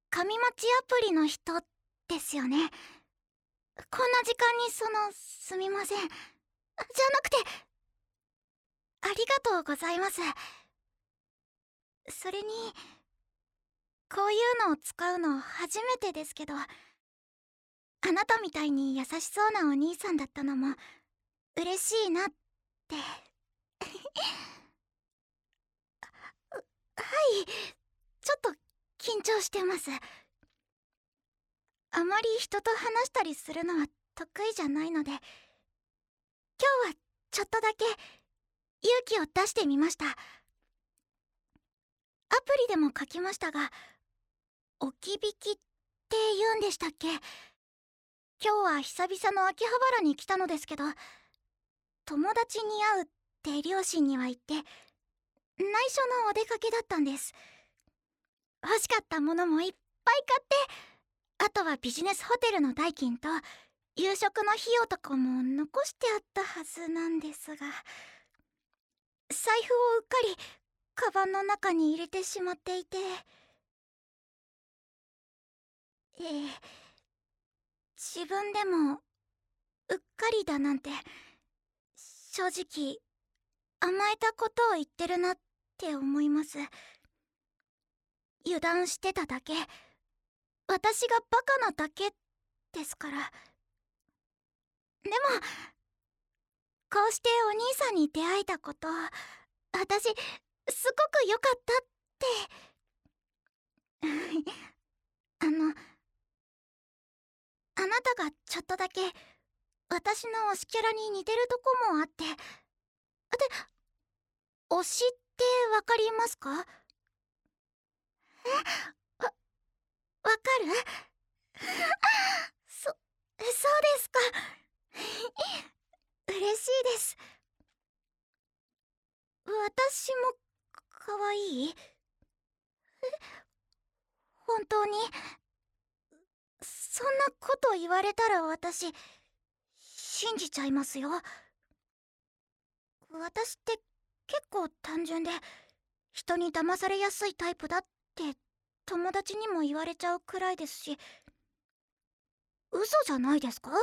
紙待ちアプリの人ですよね。こんな時間にすみません。じゃなくて、ありがとうございます。それに、こういうのを使うの初めてですけど、あなたみたいに優しそうなお兄さんだったのも嬉しいなって。はい、ちょっと緊張してます。あまり人と話したりするのは得意じゃないので、今日はちょっとだけ勇気を出してみました。アプリでも書きましたが、置き引きって言うんでしたっけ？今日は久々の秋葉原に来たのですけど、友達に会うって両親には言って、内緒のお出かけだったんです。欲しかったものもいっぱい買って、あとはビジネスホテルの代金と夕食の費用とかも残してあったはずなんですが、財布をうっかりカバンの中に入れてしまっていて、自分でもうっかりだなんて正直甘えたことを言ってるなって思います。油断してただけ、私がバカなだけですから。でもこうしてお兄さんに出会えたこと、私すごく良かったってあなたがちょっとだけ私の推しキャラに似てるとこもあって。で、推しってわかりますか？わ、わかる？そうですか。嬉しいです。私も可愛い？本当に？そんなこと言われたら私信じちゃいますよ。私って結構単純で人に騙されやすいタイプだって友達にも言われちゃうくらいですし、嘘じゃないですか？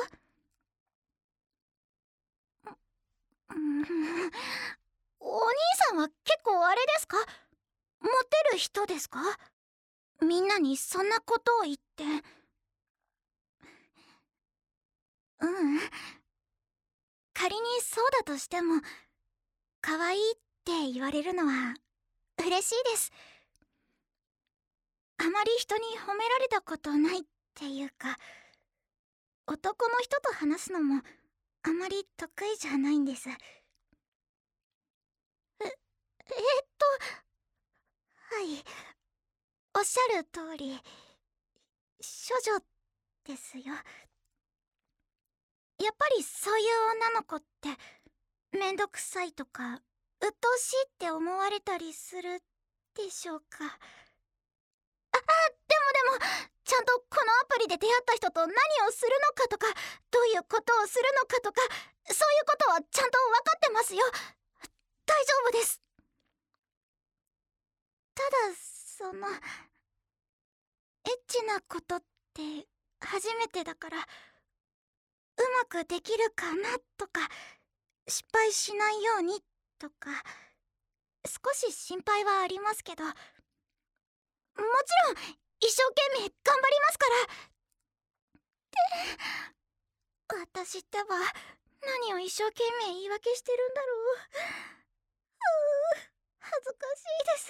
うん、お兄さんは結構あれですか？モテる人ですか？みんなにそんなことを言って。うん、仮にそうだとしても可愛いって言われるのは嬉しいです。あまり人に褒められたことないっていうか、男の人と話すのもあまり得意じゃないんです。はい、おっしゃる通り処女ですよ。やっぱりそういう女の子ってめんどくさいとか鬱陶しいって思われたりするでしょうか？でもちゃんとこのアプリで出会った人と何をするのかとか、どういうことをするのかとか、そういうことはちゃんと分かってますよ。大丈夫です。ただエッチなことって初めてだから、うまくできるかなとか、失敗しないようにとか、少し心配はありますけど、もちろん一生懸命頑張りますから。私ってば何を一生懸命言い訳してるんだろう。恥ずかしいです。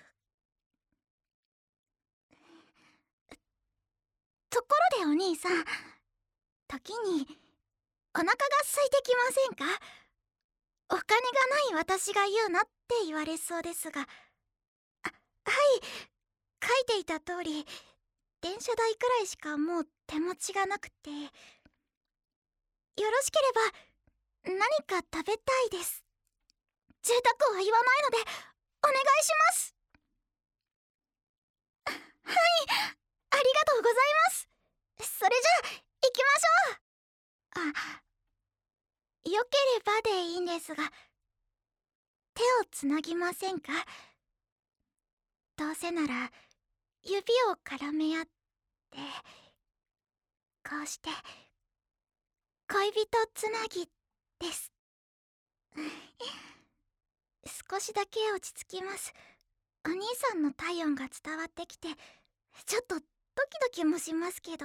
ところでお兄さん、時にお腹が空いてきませんか？お金がない私が言うなって言われそうですが。はい、書いていた通り電車代くらいしかもう手持ちがなくて、よろしければ何か食べたいです。贅沢は言わないのでお願いします。はい、ありがとうございます。それじゃあ行きましょう。よければでいいんですが、手をつなぎませんか？どうせなら指を絡め合って、こうして恋人つなぎです。少しだけ落ち着きます。お兄さんの体温が伝わってきて、ちょっとドキドキもしますけど、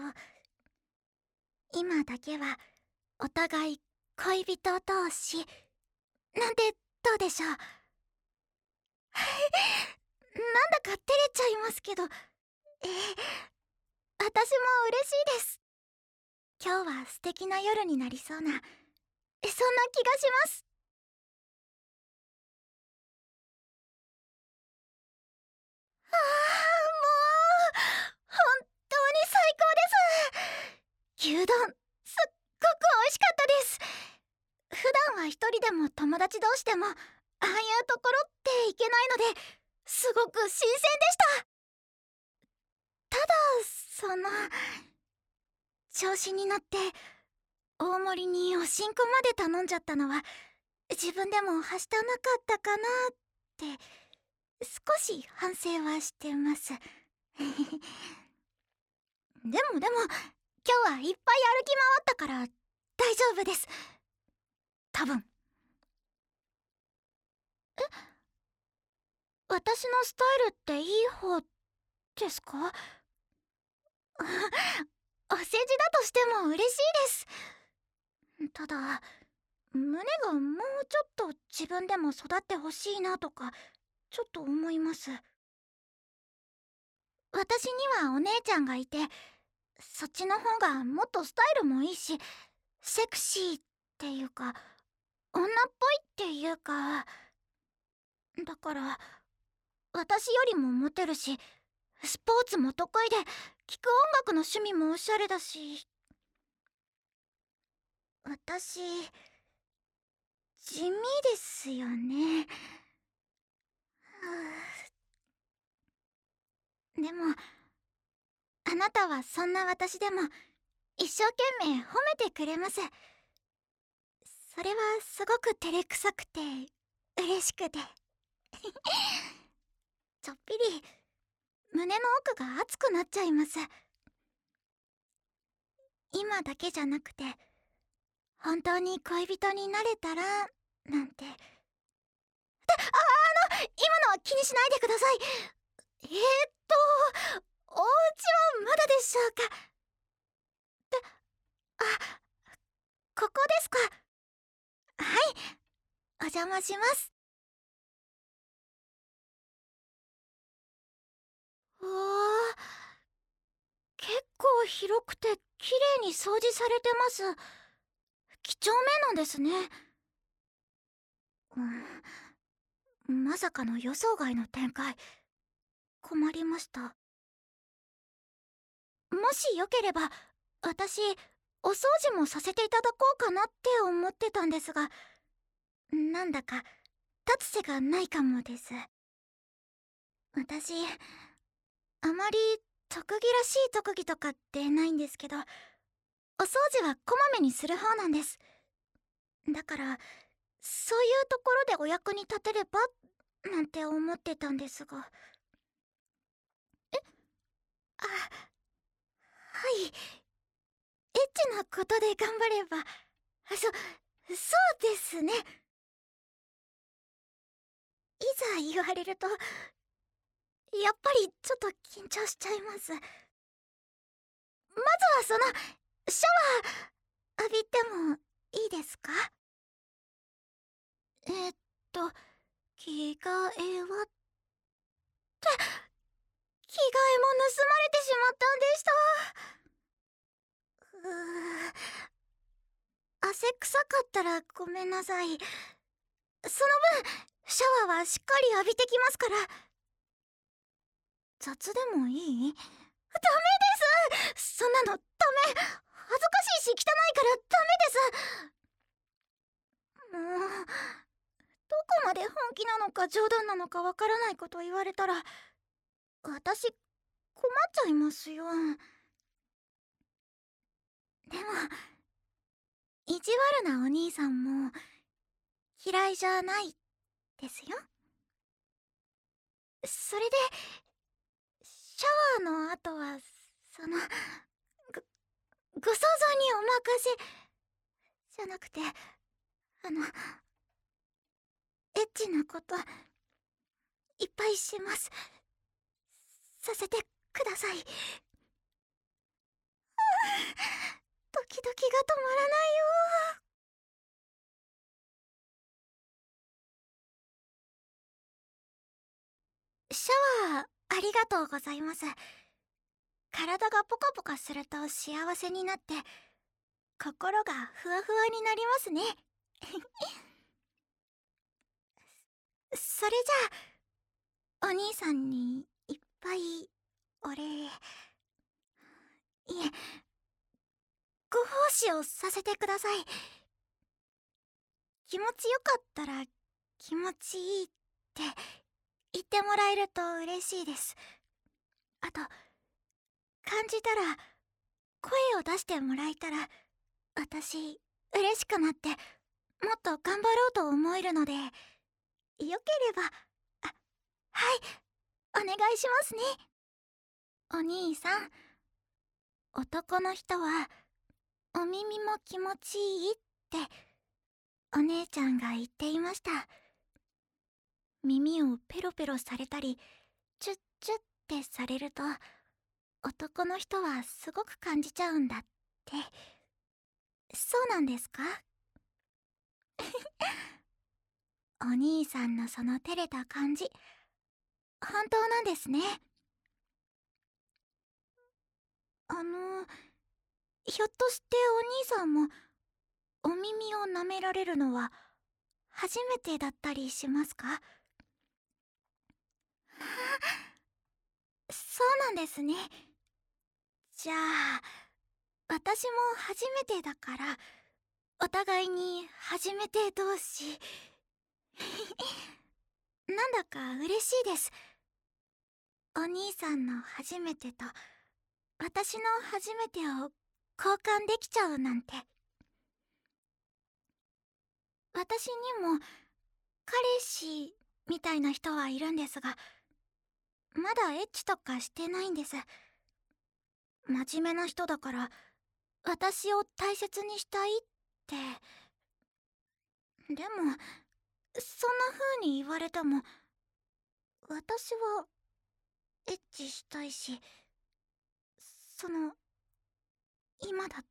今だけはお互い恋人同士なんてどうでしょう。なんだか照れちゃいますけど、私も嬉しいです。今日は素敵な夜になりそうな、そんな気がします。もう本当に最高です。牛丼すっごく美味しかったです。普段は一人でも友達同士でもああいうところって行けないので、すごく新鮮でした。ただ調子に乗って大盛りにおしんこまで頼んじゃったのは自分でもはしたなかったかなって少し反省はしてます。でも今日はいっぱい歩き回ったから大丈夫です、多分。私のスタイルっていい方ですか？お世辞だとしても嬉しいです。ただ胸がもうちょっと自分でも育ってほしいなとかちょっと思います。私にはお姉ちゃんがいて、そっちの方がもっとスタイルもいいしセクシーっていうか女っぽいっていうか、だから私よりもモテるしスポーツも得意で聴く音楽の趣味もおしゃれだし、私地味ですよね。でもあなたはそんな私でも一生懸命褒めてくれます。それはすごく照れくさくて嬉しくてちょっぴり胸の奥が熱くなっちゃいます。今だけじゃなくて本当に恋人になれたらなんて。今のは気にしないでください。お家はまだでしょうか？あ、ここですか？はい、お邪魔します。わあ、結構広くて綺麗に掃除されてます。几帳面なんですね。まさかの予想外の展開。困りました。もしよければ私お掃除もさせていただこうかなって思ってたんですが、なんだか立つ瀬がないかもです。私あまり特技らしい特技とかってないんですけど、お掃除はこまめにする方なんです。だからそういうところでお役に立てればなんて思ってたんですが。あ、はい、エッチなことで頑張れば、そうですね。いざ言われるとやっぱりちょっと緊張しちゃいます。まずはシャワー浴びてもいいですか？えっと着替えはって、着替えも盗まれてしまったんでした。汗臭かったらごめんなさい。その分シャワーはしっかり浴びてきますから。雑でもいい？ダメです、そんなのダメ。恥ずかしいし汚いからダメです。もうどこまで本気なのか冗談なのかわからないこと言われたら私困っちゃいますよ。でも意地悪なお兄さんも嫌いじゃないですよ。それでシシャワーの後はそのご想像にお任せじゃなくて、エッチなこといっぱいします。させてください。ドキドキが止まらないよ。シャワーありがとうございます。体がポカポカすると幸せになって心がふわふわになりますね。それじゃあお兄さんにいっぱいお礼、いえ、ご奉仕をさせてください。気持ちよかったら気持ちいいって言ってもらえると嬉しいです。あと、感じたら声を出してもらえたら私嬉しくなってもっと頑張ろうと思えるので、よければ、はい、お願いしますね。お兄さん、男の人はお耳も気持ちいいってお姉ちゃんが言っていました。耳をペロペロされたりチュッチュッってされると男の人はすごく感じちゃうんだって。そうなんですか？お兄さんのその照れた感じ本当なんですね。ひょっとしてお兄さんもお耳を舐められるのは初めてだったりしますか？そうなんですね。じゃあ私も初めてだからお互いに初めて同士なんだか嬉しいです。お兄さんの初めてと私の初めてを交換できちゃうなんて。私にも彼氏みたいな人はいるんですが、まだエッチとかしてないんです。真面目な人だから私を大切にしたいって。でもそんな風に言われても私はエッチしたいし、今だって。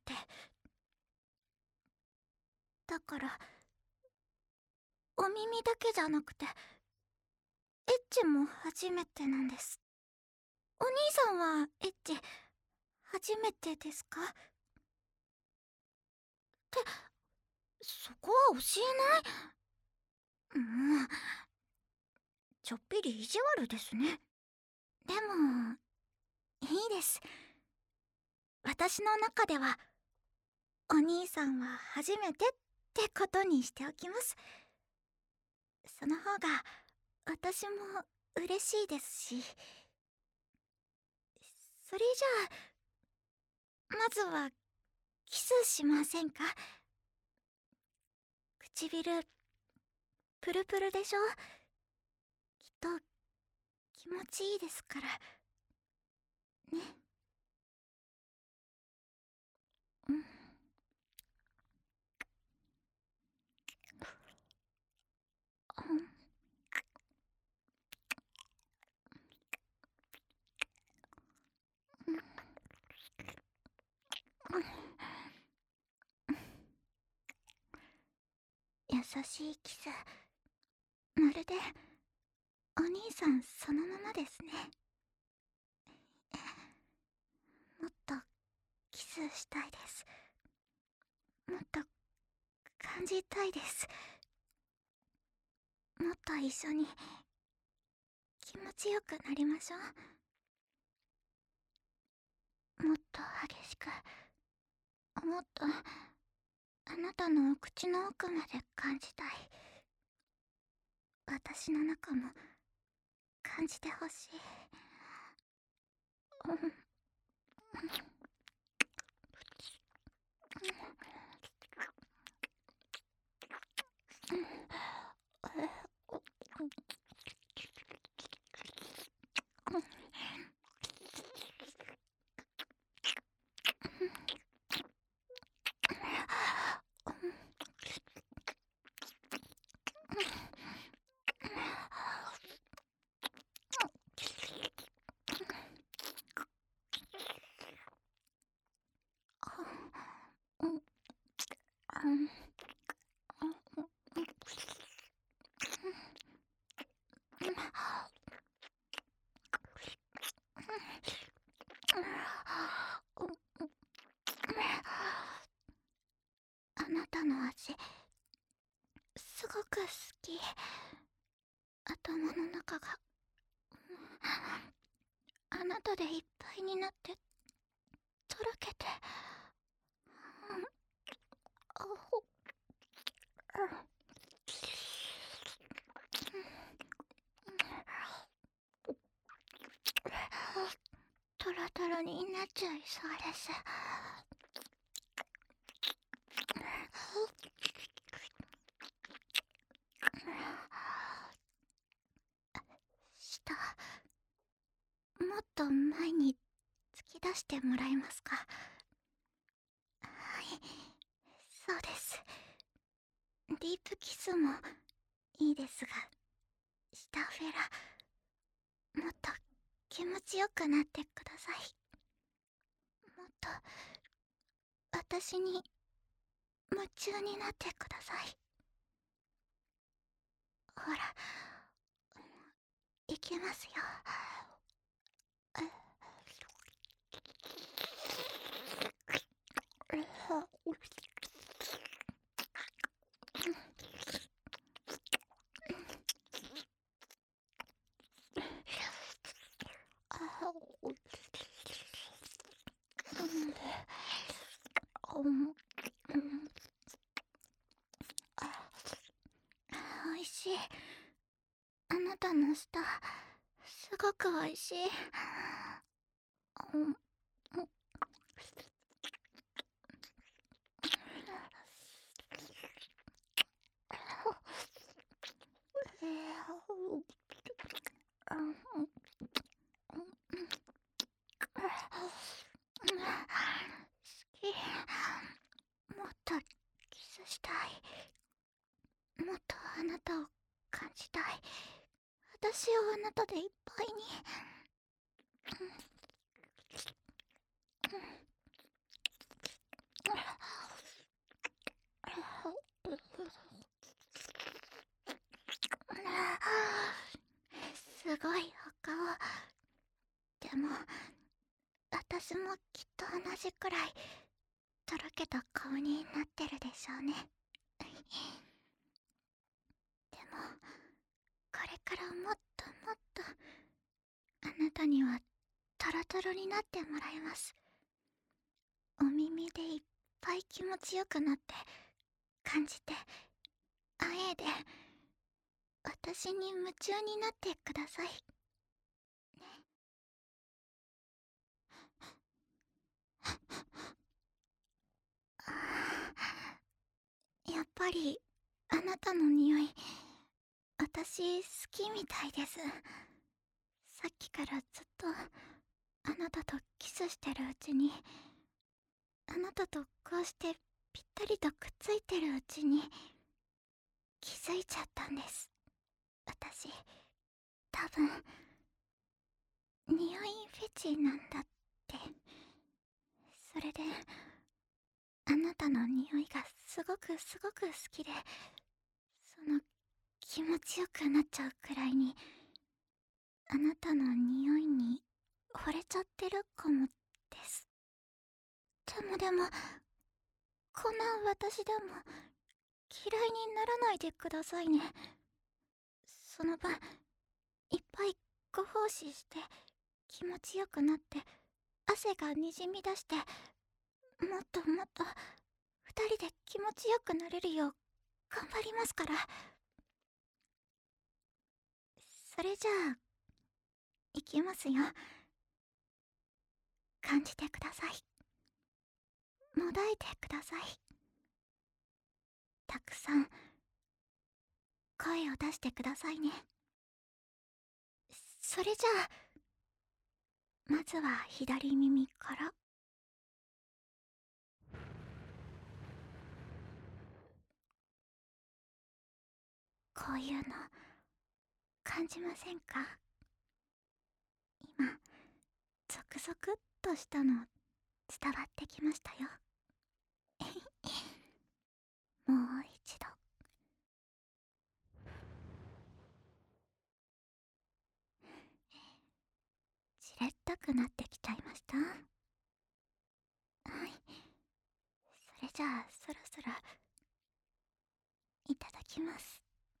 だからお耳だけじゃなくてエッチも初めてなんです。お兄さんはエッチ初めてですか？ってそこは教えない。もうちょっぴり意地悪ですね。でもいいです。私の中ではお兄さんは初めてってことにしておきます。その方が私も嬉しいですし。それじゃあまずはキスしませんか？唇プルプルでしょ？きっと気持ちいいですからね。うん。優しいキス、まるでお兄さんそのままですね。もっとキスしたいです。もっと感じたいです。もっと一緒に気持ちよくなりましょう。もっと激しく、もっとあなたのお口の奥まで感じたい。私の中も感じてほしい。うん。 く好き。頭の中があなたでいっぱいになってとろけて、あほトロトロになっちゃいそうです。舌、もっと前に突き出してもらえますか？はい、そうです。ディープキスもいいですが、舌フェラ、もっと気持ちよくなってください。もっと私に夢中になってください。ほら、いけますよ。おいしい。あなたの舌、すごくおいしい。好き。もっとキスしたい。もっとあなたを感じたい。私をあなたでいっぱいに。すごいお顔。でも私もきっと同じくらいとろけた顔になってるでしょうね。でもこれからもっともっとあなたにはトロトロになってもらいます。お耳でいっぱい気持ちよくなって感じてあえで私に夢中になってくださいね。やっぱりあなたの匂い私好きみたいです。さっきからずっとあなたとキスしてるうちに、あなたとこうしてぴったりとくっついてるうちに気づいちゃったんです。私多分匂いフェチなんだって。それであなたの匂いがすごくすごく好きで、その気持ちよくなっちゃうくらいにあなたの匂いに惚れちゃってるかもです。でもこんな私でも嫌いにならないでくださいね。その分いっぱいご奉仕して気持ちよくなって汗がにじみ出して、もっともっと二人で気持ちよくなれるよう頑張りますから。それじゃあいきますよ。感じてください。もだえてください。たくさん声を出してくださいね。それじゃあまずは左耳から。こういうの感じませんか？今ゾクゾクっとしたの伝わってきましたよ。もう一度。じれったくなってきちゃいました？はい、それじゃあそろそろいただきます。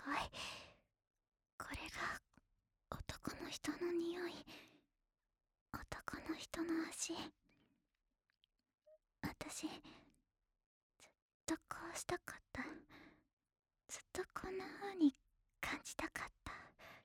ごい。これが男の人の匂い。男の人の足。私、ずっとこうしたかった。ずっとこんな風に感じたかった。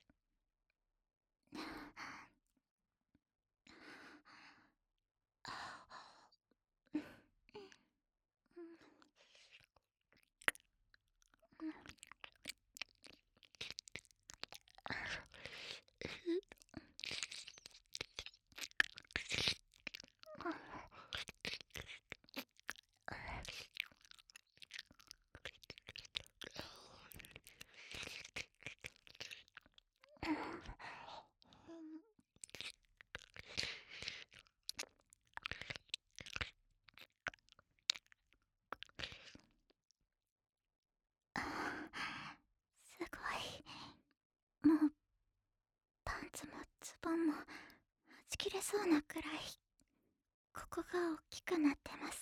すごい。もうパンツもズボンもはち切れそうなくらいここが大きくなってます。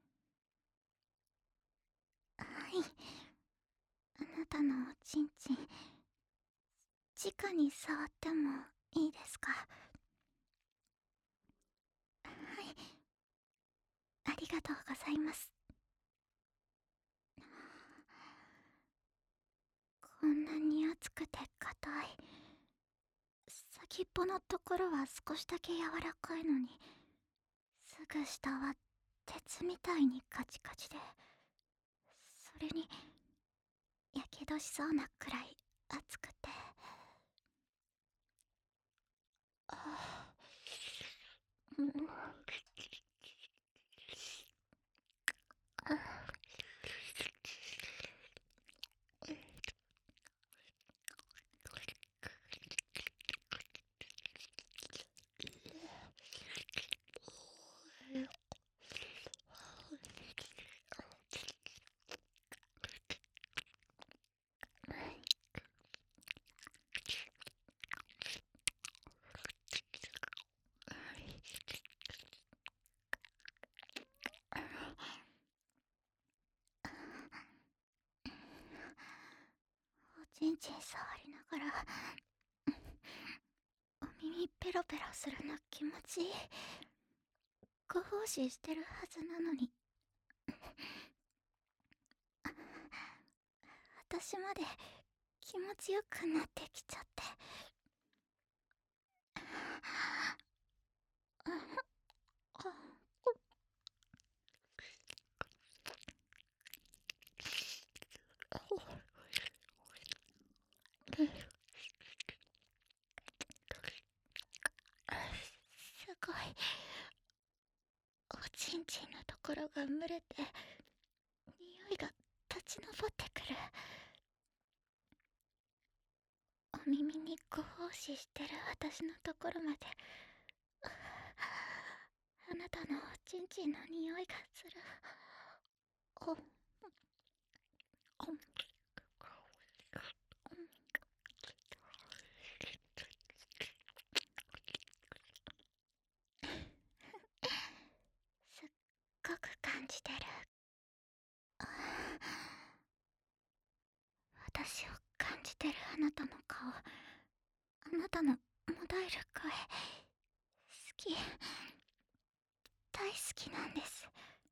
はい。あなたのおちんちん直に触ってもいいですか？はい。ありがとうございます。こんなに熱くて硬い。先っぽのところは少しだけ柔らかいのに、すぐ下は鉄みたいにカチカチで、それにやけどしそうなくらい熱くて。あうん、おちんちん触りながらお耳ペロペロするの気持ちいい。ご奉仕してるはずなのに私まで気持ちよくなってきちゃって。すごい。おちんちんのところが蒸れて匂いが立ち上ってくる。お耳にご奉仕してる私のところまであなたのおちんちんの匂いがする。おおすっごく感じてる。私を感じてるあなたの顔、あなたのもだえる声、好き、大好きなんです。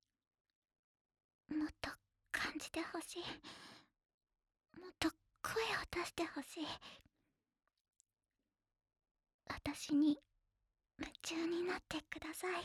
もっと感じてほしい。もっと声を出してほしい。私に夢中になってください。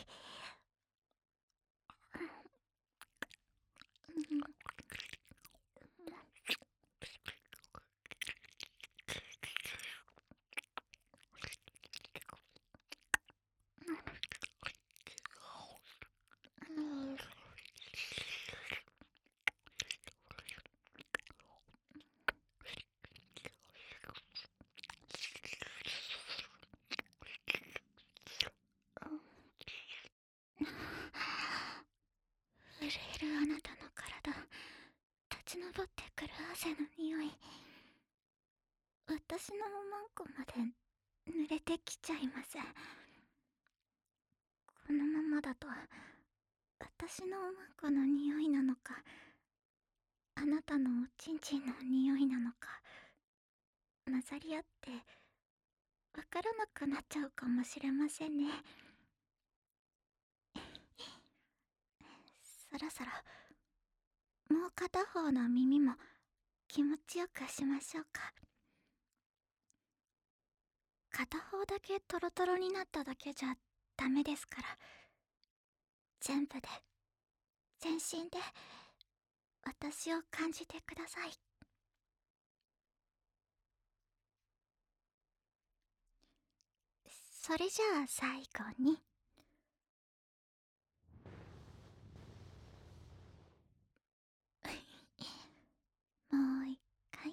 震えるあなたの体、立ち上ってくる汗の匂い、私のおまんこまで濡れてきちゃいます。このままだと私のおまんこの匂いなのか、あなたのおちんちんの匂いなのか、 混ざり合ってわからなくなっちゃうかもしれませんね。そろそろもう片方の耳も気持ちよくしましょうか。片方だけトロトロになっただけじゃダメですから、全部で全身で私を感じてください。それじゃあ最後にもう一回。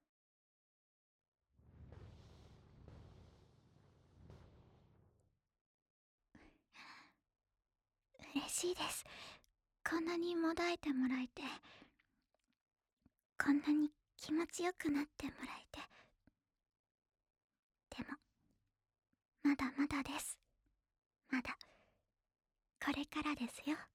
嬉しいです。こんなにもだえてもらえて、こんなに気持ちよくなってもらえて。でもまだまだです。まだこれからですよ。